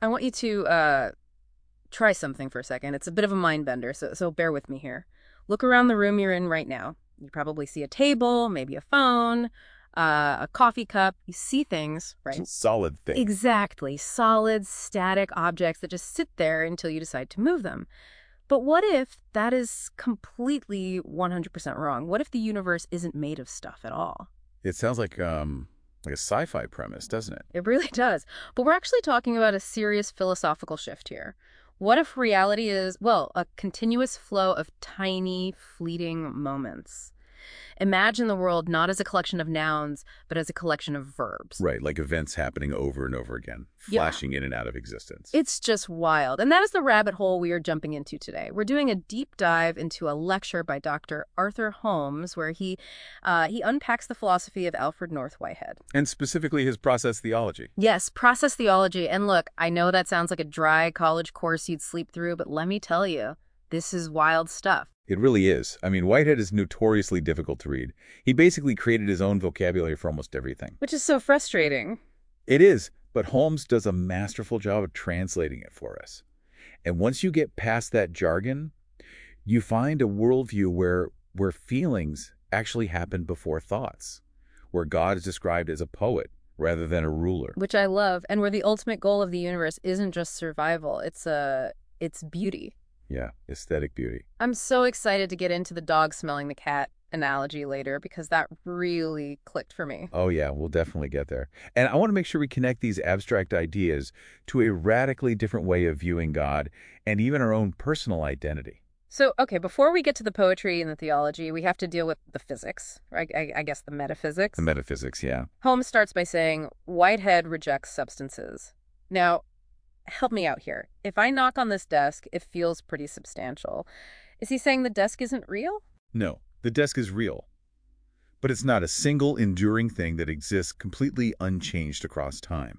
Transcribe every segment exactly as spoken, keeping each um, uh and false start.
I want you to uh, try something for a second. It's a bit of a mind bender, so, so bear with me here. Look around the room you're in right now. You probably see a table, maybe a phone, uh, a coffee cup. You see things, right? Solid thing. Exactly. Solid, static objects that just sit there until you decide to move them. But what if that is completely one hundred percent wrong? What if the universe isn't made of stuff at all? It sounds like um like a sci-fi premise, doesn't it? It really does. But we're actually talking about a serious philosophical shift here. What if reality is, well, a continuous flow of tiny, fleeting moments? Imagine the world not as a collection of nouns, but as a collection of verbs. Right, like events happening over and over again, Yeah. flashing in and out of existence. It's just wild. And that is the rabbit hole we are jumping into today. We're doing a deep dive into a lecture by Doctor Arthur Holmes, where he uh, he unpacks the philosophy of Alfred North Whitehead. And specifically his process theology. Yes, process theology. And look, I know that sounds like a dry college course you'd sleep through, but let me tell you, this is wild stuff. It really is. I mean, Whitehead is notoriously difficult to read. He basically created his own vocabulary for almost everything. Which is so frustrating. It is, but Holmes does a masterful job of translating it for us. And once you get past that jargon, you find a worldview where, where feelings actually happen before thoughts, where God is described as a poet rather than a ruler. Which I love, and where the ultimate goal of the universe isn't just survival, it's a, it's beauty. Yeah, aesthetic beauty. I'm so excited to get into the dog smelling the cat analogy later because that really clicked for me. Oh yeah, we'll definitely get there. And I want to make sure we connect these abstract ideas to a radically different way of viewing God and even our own personal identity. So, okay, before we get to the poetry and the theology, we have to deal with the physics, right? I, I guess the metaphysics. The metaphysics, yeah. Holmes starts by saying, Whitehead rejects substances. Now, help me out here. If I knock on this desk, it feels pretty substantial. Is he saying the desk isn't real? No, the desk is real. But it's not a single enduring thing that exists completely unchanged across time.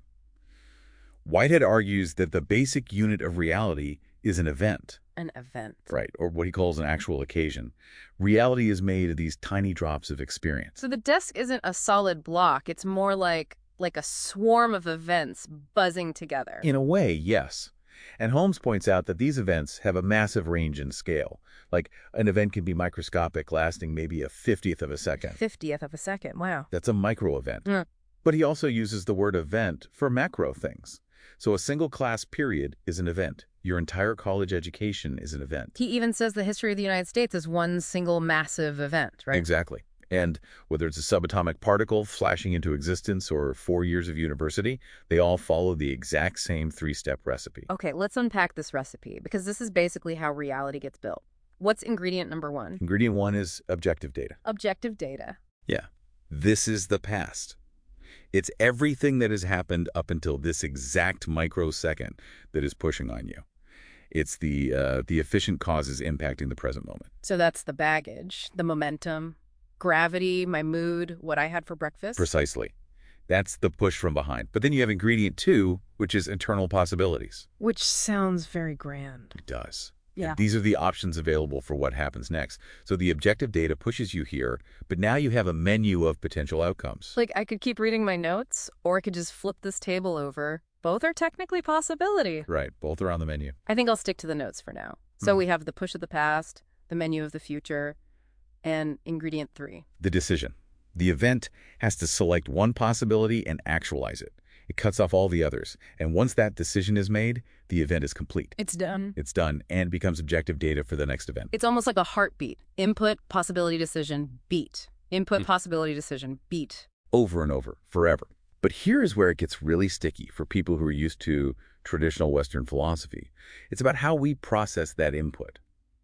Whitehead argues that the basic unit of reality is an event. An event. Right, or what he calls an actual occasion. Reality is made of these tiny drops of experience. So the desk isn't a solid block. It's more like like a swarm of events buzzing together. In a way, yes. And Holmes points out that these events have a massive range in scale. Like, an event can be microscopic, lasting maybe a fiftieth of a second. fiftieth of a second, wow. That's a micro event. Mm. But he also uses the word event for macro things. So a single class period is an event. Your entire college education is an event. He even says the history of the United States is one single massive event, right? Exactly. And whether it's a subatomic particle flashing into existence or four years of university, they all follow the exact same three-step recipe. Okay, let's unpack this recipe, because this is basically how reality gets built. What's ingredient number one? Ingredient one is objective data. Objective data. Yeah. This is the past. It's everything that has happened up until this exact microsecond that is pushing on you. It's the, uh, the efficient causes impacting the present moment. So that's the baggage, the momentum, gravity, my mood, what I had for breakfast. Precisely. That's the push from behind. But then you have ingredient two, which is internal possibilities. Which sounds very grand. It does. Yeah. And these are the options available for what happens next. So the objective data pushes you here, but now you have a menu of potential outcomes. Like, I could keep reading my notes, or I could just flip this table over. Both are technically possibility. Right. Both are on the menu. I think I'll stick to the notes for now. So Mm. we have the push of the past, the menu of the future, and ingredient three. The decision. The event has to select one possibility and actualize it. It cuts off all the others. And once that decision is made, the event is complete. It's done. It's done and becomes objective data for the next event. It's almost like a heartbeat. Input, possibility, decision, beat. Input, Mm. possibility, decision, beat. Over and over, forever. But here is where it gets really sticky for people who are used to traditional Western philosophy. It's about how we process that input.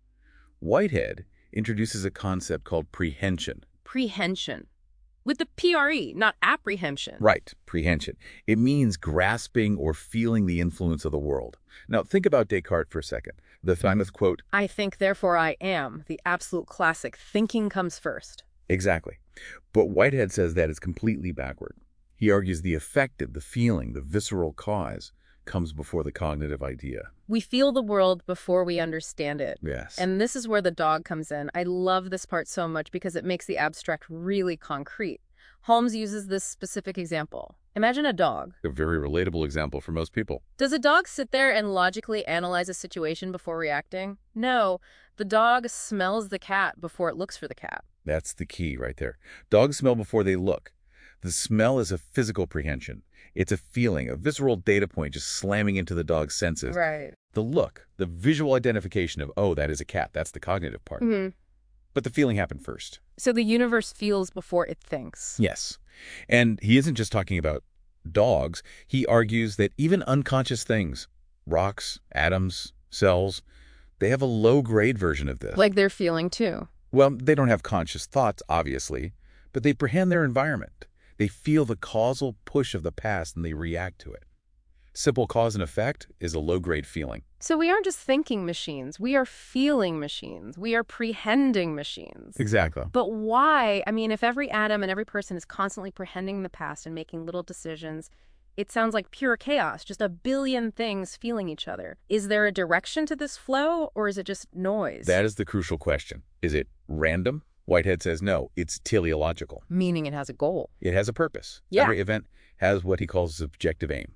Whitehead introduces a concept called prehension. Prehension. With the P R E, not apprehension. Right, prehension. It means grasping or feeling the influence of the world. Now, think about Descartes for a second. The famous quote, I think, therefore I am, the absolute classic, thinking comes first. exactly. But Whitehead says that is completely backward. He argues the affective, the feeling, the visceral cause comes before the cognitive idea. We feel the world before we understand it. Yes. And this is where the dog comes in. I love this part so much because it makes the abstract really concrete. Holmes uses this specific example. Imagine a dog. A very relatable example for most people. Does a dog sit there and logically analyze a situation before reacting? No. The dog smells the cat before it looks for the cat. That's the key right there. Dogs smell before they look. The smell is a physical prehension. It's a feeling, a visceral data point just slamming into the dog's senses. Right. The look, the visual identification of, oh, that is a cat. That's the cognitive part. Mm-hmm. But the feeling happened first. So the universe feels before it thinks. Yes. And he isn't just talking about dogs. He argues that even unconscious things, rocks, atoms, cells, they have a low-grade version of this. Like they're feeling too. Well, they don't have conscious thoughts, obviously, but they prehend their environment. They feel the causal push of the past and they react to it. Simple cause and effect is a low-grade feeling. So we aren't just thinking machines. We are feeling machines. We are prehending machines. Exactly. But why? I mean, if every atom and every person is constantly prehending the past and making little decisions, it sounds like pure chaos, just a billion things feeling each other. Is there a direction to this flow, or is it just noise? That is the crucial question. Is it random? Whitehead says no, it's teleological. Meaning it has a goal. It has a purpose. Yeah. Every event has what he calls subjective aim.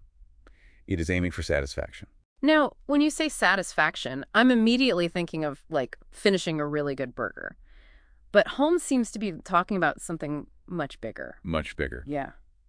It is aiming for satisfaction. Now, when you say satisfaction, I'm immediately thinking of, like, finishing a really good burger. But Holmes seems to be talking about something much bigger. Much bigger. Yeah.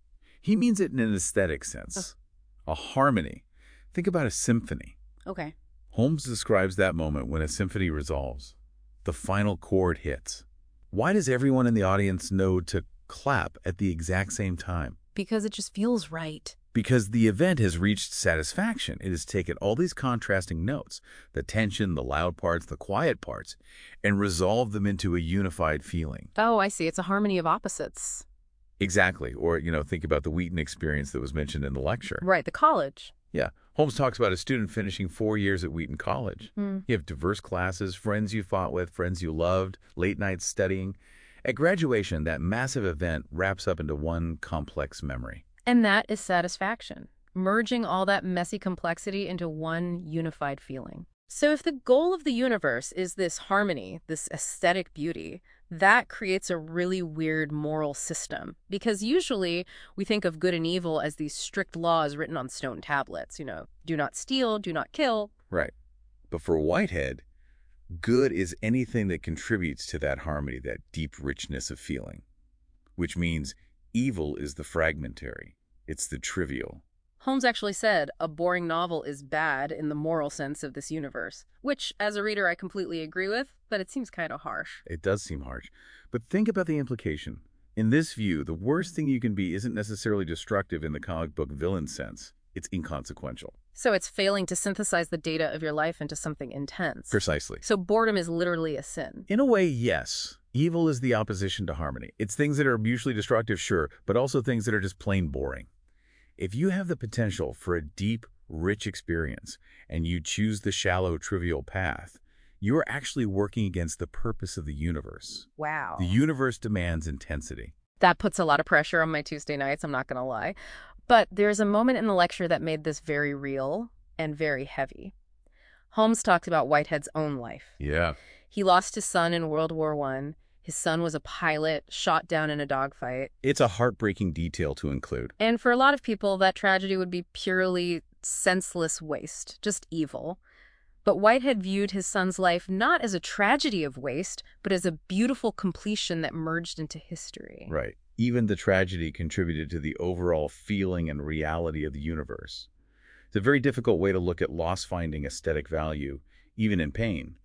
He means it in an aesthetic sense. A harmony. Think about a symphony. Okay. Holmes describes that moment when a symphony resolves. The final chord hits. Why does everyone in the audience know to clap at the exact same time? Because it just feels right. Because the event has reached satisfaction. It has taken all these contrasting notes, the tension, the loud parts, the quiet parts, and resolved them into a unified feeling. Oh, I see. It's a harmony of opposites. Exactly. Or, you know, think about the Wheaton experience that was mentioned in the lecture. Right, the college. Yeah. Holmes talks about a student finishing four years at Wheaton College. Mm. You have diverse classes, friends you fought with, friends you loved, late nights studying. At graduation, that massive event wraps up into one complex memory. And that is satisfaction, merging all that messy complexity into one unified feeling. So if the goal of the universe is this harmony, this aesthetic beauty, that creates a really weird moral system. Because usually we think of good and evil as these strict laws written on stone tablets. You know, do not steal, do not kill. Right. But for Whitehead, good is anything that contributes to that harmony, that deep richness of feeling. Which means evil is the fragmentary. It's the trivial. Holmes actually said a boring novel is bad in the moral sense of this universe, which, as a reader, I completely agree with, but it seems kind of harsh. It does seem harsh. But think about the implication. In this view, the worst thing you can be isn't necessarily destructive in the comic book villain sense. It's inconsequential. So it's failing to synthesize the data of your life into something intense. Precisely. So boredom is literally a sin. In a way, yes. Evil is the opposition to harmony. It's things that are mutually destructive, sure, but also things that are just plain boring. If you have the potential for a deep, rich experience, and you choose the shallow, trivial path, you are actually working against the purpose of the universe. Wow. The universe demands intensity. That puts a lot of pressure on my Tuesday nights, I'm not going to lie. But there's a moment in the lecture that made this very real and very heavy. Holmes talks about Whitehead's own life. Yeah. He lost his son in World War One. His son was a pilot, shot down in a dogfight. It's a heartbreaking detail to include. And for a lot of people, that tragedy would be purely senseless waste, just evil. But Whitehead viewed his son's life not as a tragedy of waste, but as a beautiful completion that merged into history. Right. Even the tragedy contributed to the overall feeling and reality of the universe. It's a very difficult way to look at loss-finding aesthetic value, even in pain.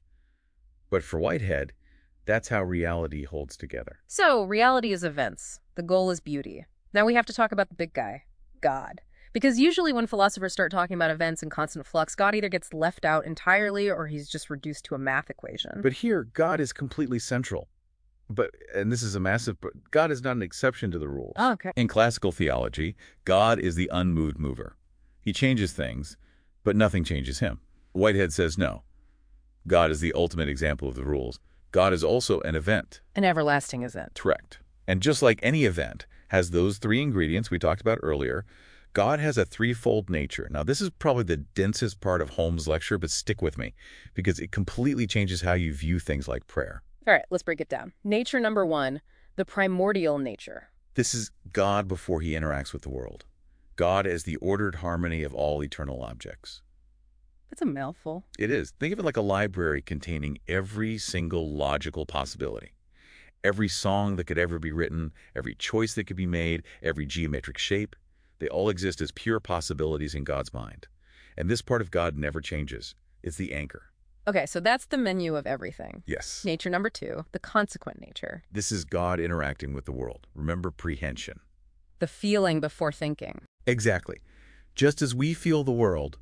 But for Whitehead, that's how reality holds together. So, reality is events. The goal is beauty. Now we have to talk about the big guy, God. Because usually when philosophers start talking about events in constant flux, God either gets left out entirely or he's just reduced to a math equation. But here, God is completely central. But, and this is a massive, but God is not an exception to the rules. Oh, okay. In classical theology, God is the unmoved mover. He changes things, but nothing changes him. Whitehead says no. God is the ultimate example of the rules. God is also an event. An everlasting event. Correct. And just like any event has those three ingredients we talked about earlier, God has a threefold nature. Now, this is probably the densest part of Holmes' lecture, but stick with me, because it completely changes how you view things like prayer. All right, let's break it down. Nature number one, the primordial nature. This is God before he interacts with the world. God as the ordered harmony of all eternal objects. That's a mouthful. It is. Think of it like a library containing every single logical possibility. Every song that could ever be written, every choice that could be made, every geometric shape, they all exist as pure possibilities in God's mind. And this part of God never changes. It's the anchor. Okay, so that's the menu of everything. Yes. Nature number two, the consequent nature. This is God interacting with the world. Remember prehension. The feeling before thinking. Exactly. Just as we feel the world,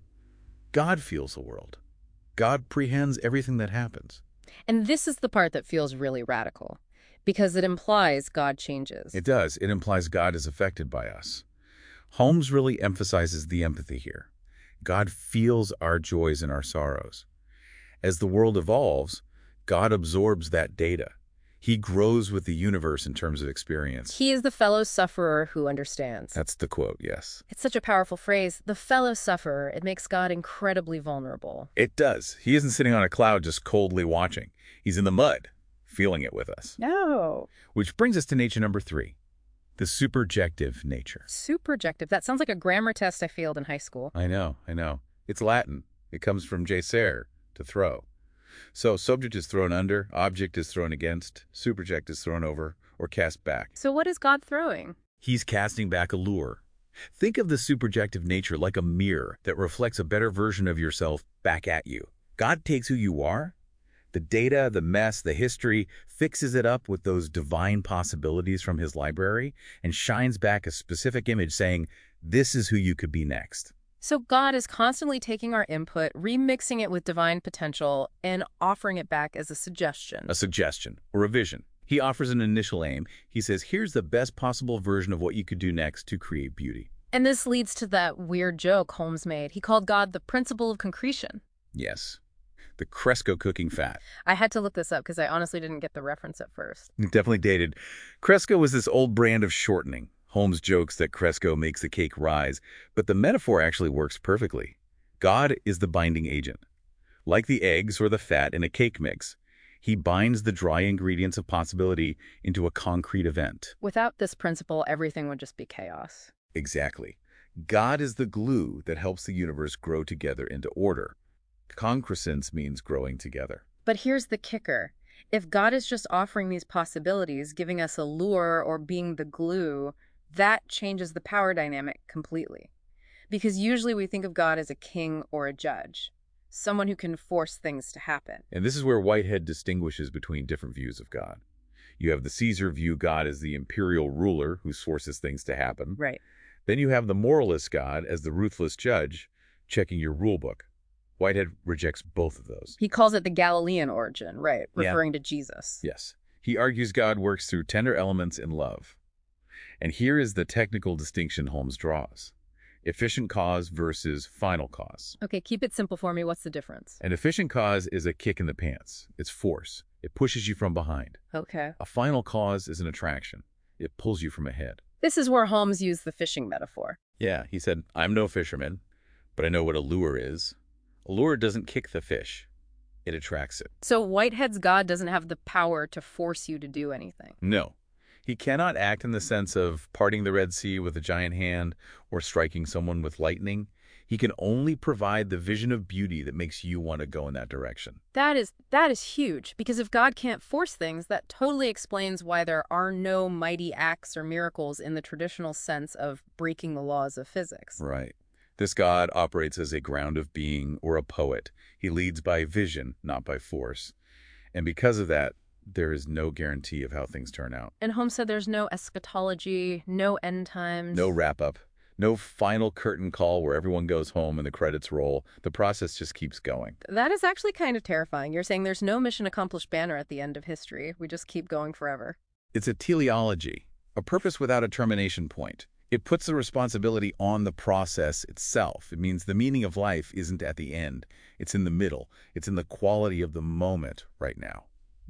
God feels the world. God prehends everything that happens. And this is the part that feels really radical, because it implies God changes. It does. It implies God is affected by us. Holmes really emphasizes the empathy here. God feels our joys and our sorrows. As the world evolves, God absorbs that data. He grows with the universe in terms of experience. He is the fellow sufferer who understands. That's the quote, yes. It's such a powerful phrase, the fellow sufferer. It makes God incredibly vulnerable. It does. He isn't sitting on a cloud just coldly watching. He's in the mud, feeling it with us. No. Which brings us to nature number three, the superjective nature. Superjective. That sounds like a grammar test I failed in high school. I know, I know. It's Latin. It comes from jacere, to throw. So subject is thrown under, object is thrown against, superject is thrown over or cast back. So what is God throwing? He's casting back a lure. Think of the superjective nature like a mirror that reflects a better version of yourself back at you. God takes who you are, the data, the mess, the history, fixes it up with those divine possibilities from his library and shines back a specific image saying, this is who you could be next. So God is constantly taking our input, remixing it with divine potential, and offering it back as a suggestion. A suggestion or a vision. He offers an initial aim. He says, here's the best possible version of what you could do next to create beauty. And this leads to that weird joke Holmes made. He called God the principle of concretion. Yes. The Cresco cooking fat. I had to look this up because I honestly didn't get the reference at first. Definitely dated. Cresco was this old brand of shortening. Holmes jokes that Cresco makes the cake rise, but the metaphor actually works perfectly. God is the binding agent. Like the eggs or the fat in a cake mix, he binds the dry ingredients of possibility into a concrete event. Without this principle, everything would just be chaos. Exactly. God is the glue that helps the universe grow together into order. Concrescence means growing together. But here's the kicker. If God is just offering these possibilities, giving us a lure or being the glue, that changes the power dynamic completely. Because usually we think of God as a king or a judge, someone who can force things to happen. And this is where Whitehead distinguishes between different views of God. You have the Caesar view God as the imperial ruler who forces things to happen. Right. Then you have the moralist God as the ruthless judge checking your rule book. Whitehead rejects both of those. He calls it the Galilean origin, right, referring Yeah. to Jesus. Yes. He argues God works through tender elements in love. And here is the technical distinction Holmes draws. Efficient cause versus final cause. Okay, keep it simple for me. What's the difference? An efficient cause is a kick in the pants. It's force. It pushes you from behind. Okay. A final cause is an attraction. It pulls you from ahead. This is where Holmes used the fishing metaphor. Yeah, he said, I'm no fisherman, but I know what a lure is. A lure doesn't kick the fish. It attracts it. So Whitehead's God doesn't have the power to force you to do anything. No. He cannot act in the sense of parting the Red Sea with a giant hand or striking someone with lightning. He can only provide the vision of beauty that makes you want to go in that direction. That is that is huge, because if God can't force things, that totally explains why there are no mighty acts or miracles in the traditional sense of breaking the laws of physics. Right. This God operates as a ground of being or a poet. He leads by vision, not by force. And because of that, there is no guarantee of how things turn out. And Holmes said there's no eschatology, no end times. No wrap-up. No final curtain call where everyone goes home and the credits roll. The process just keeps going. That is actually kind of terrifying. You're saying there's no mission accomplished banner at the end of history. We just keep going forever. It's a teleology, a purpose without a termination point. It puts the responsibility on the process itself. It means the meaning of life isn't at the end. It's in the middle. It's in the quality of the moment right now.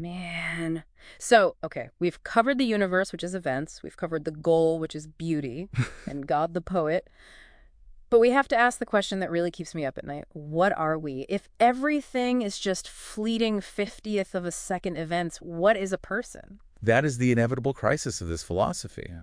Man. So, okay, we've covered the universe, which is events. We've covered the goal, which is beauty, and God the poet. But we have to ask the question that really keeps me up at night. What are we? If everything is just fleeting fiftieth of a second events, what is a person? That is the inevitable crisis of this philosophy.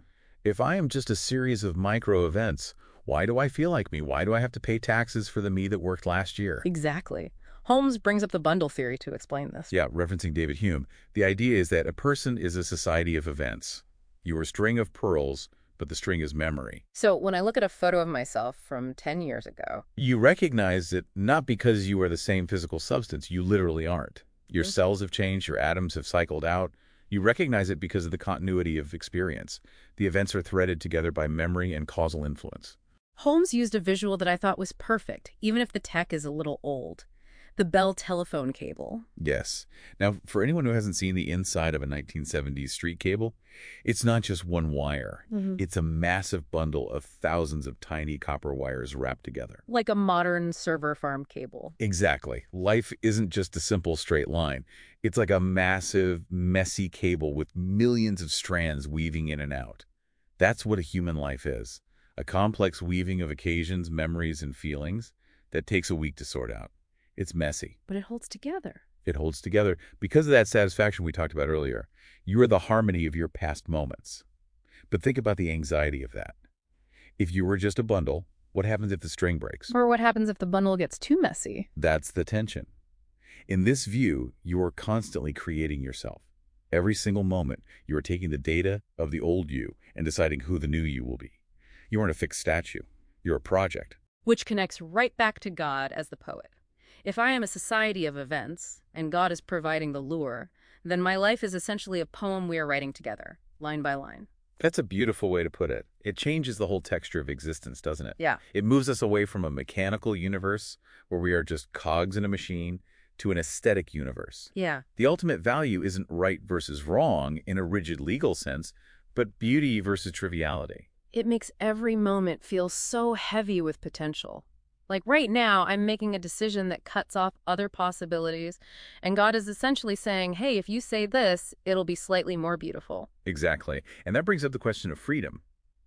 If I am just a series of micro events, why do I feel like me? Why do I have to pay taxes for the me that worked last year? Exactly. Holmes brings up the bundle theory to explain this. Yeah, referencing David Hume, the idea is that a person is a society of events. You're a string of pearls, but the string is memory. So when I look at a photo of myself from ten years ago, You recognize it not because you are the same physical substance. You literally aren't. Your Mhm. cells have changed, your atoms have cycled out. You recognize it because of the continuity of experience. The events are threaded together by memory and causal influence. Holmes used a visual that I thought was perfect, even if the tech is a little old. The Bell telephone cable. Yes. Now, for anyone who hasn't seen the inside of a nineteen seventies street cable, it's not just one wire. Mhm. It's a massive bundle of thousands of tiny copper wires wrapped together. Like a modern server farm cable. Exactly. Life isn't just a simple straight line. It's like a massive, messy cable with millions of strands weaving in and out. That's what a human life is. A complex weaving of occasions, memories, and feelings that takes a week to sort out. It's messy. But it holds together. It holds together because of that satisfaction we talked about earlier. You are the harmony of your past moments. But think about the anxiety of that. If you were just a bundle, what happens if the string breaks? Or what happens if the bundle gets too messy? That's the tension. In this view, you are constantly creating yourself. Every single moment, you are taking the data of the old you and deciding who the new you will be. You aren't a fixed statue. You're a project. Which connects right back to God as the poet. If I am a society of events, and God is providing the lure, then my life is essentially a poem we are writing together, line by line. That's a beautiful way to put it. It changes the whole texture of existence, doesn't it? Yeah. It moves us away from a mechanical universe where we are just cogs in a machine to an aesthetic universe. Yeah. The ultimate value isn't right versus wrong in a rigid legal sense, but beauty versus triviality. It makes every moment feel so heavy with potential. Like right now, I'm making a decision that cuts off other possibilities, and God is essentially saying, hey, if you say this, it'll be slightly more beautiful. Exactly. And that brings up the question of freedom.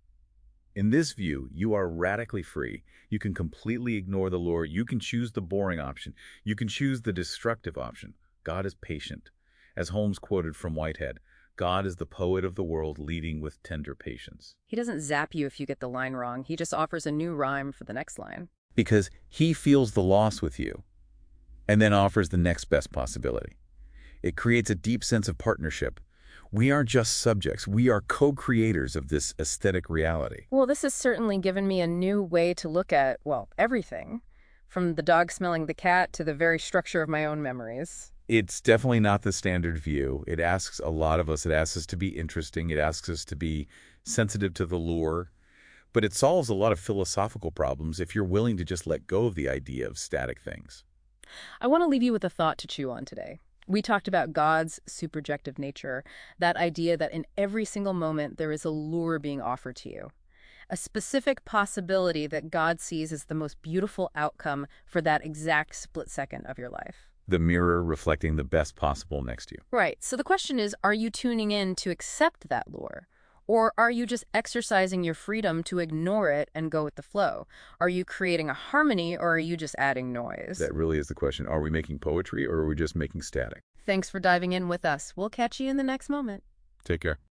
In this view, you are radically free. You can completely ignore the lure. You can choose the boring option. You can choose the destructive option. God is patient. As Holmes quoted from Whitehead, God is the poet of the world leading with tender patience. He doesn't zap you if you get the line wrong. He just offers a new rhyme for the next line. Because he feels the loss with you and then offers the next best possibility. It creates a deep sense of partnership. We aren't just subjects. We are co-creators of this aesthetic reality. Well, this has certainly given me a new way to look at, well, everything. From the dog smelling the cat to the very structure of my own memories. It's definitely not the standard view. It asks a lot of us. It asks us to be interesting. It asks us to be sensitive to the lure. But it solves a lot of philosophical problems if you're willing to just let go of the idea of static things. I want to leave you with a thought to chew on today. We talked about God's superjective nature, that idea that in every single moment there is a lure being offered to you. A specific possibility that God sees as the most beautiful outcome for that exact split second of your life. The mirror reflecting the best possible next to you. Right. So the question is, are you tuning in to accept that lure? Or are you just exercising your freedom to ignore it and go with the flow? Are you creating a harmony, or are you just adding noise? That really is the question. Are we making poetry or are we just making static? Thanks for diving in with us. We'll catch you in the next moment. Take care.